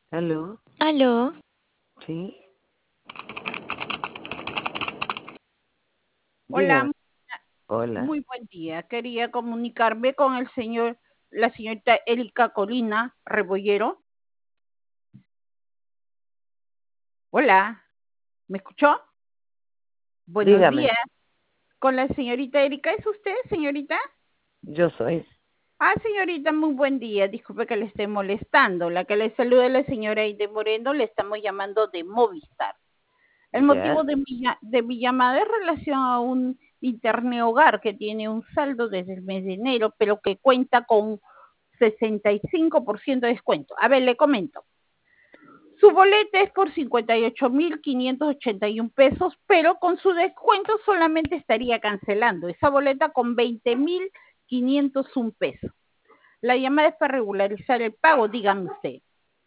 ¿Aló? Aló, Sí, dígame. Hola, Hola. muy buen día. Quería comunicarme con la señorita Erika Colina Rebollero. Hola, ¿me escuchó? Buenos Dígame. días. Con la señorita Erika, ¿es usted, señorita? Yo soy. Señorita, muy buen día. Disculpe que le esté molestando. La que le saluda es la señora Aide Moreno. Le estamos llamando de Movistar. El Ya. motivo de mi llamada es en relación a un internet hogar que tiene un saldo desde el mes de enero, pero que cuenta con 65% de descuento. A ver, le comento. Su boleta es por 58.581 pesos, pero con su descuento solamente estaría cancelando esa boleta con 20.501 pesos. La llamada es para regularizar el pago, dígame usted.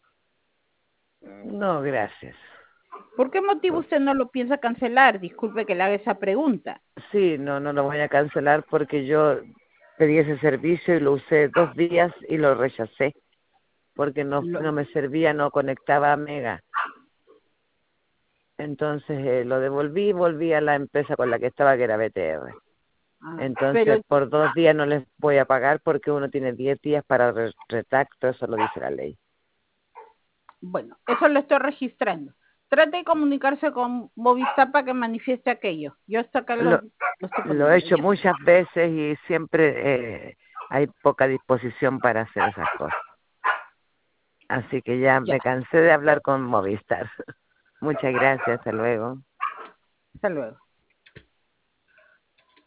No, gracias. ¿Por qué motivo Por- usted no lo piensa cancelar? Disculpe que le haga esa pregunta. Sí, no lo voy a cancelar porque yo pedí ese servicio y lo usé 2 días y lo rechacé porque Lo, no me servía, no conectaba a Mega. Entonces lo devolví y volví a la empresa con la que estaba, que era BTR. pero Entonces por 2 días no les voy a pagar porque uno tiene 10 días para retracto, eso lo dice la ley. bueno, eso lo estoy registrando. Trate de comunicarse con Movistar para que manifieste aquello. Yo hasta acá Lo, lo estoy lo he poniendo. hecho Ya. muchas veces y siempre hay poca disposición para hacer esas cosas. Así que ya Ya. me cansé de hablar con Movistar. Muchas gracias, hasta luego. Hasta luego.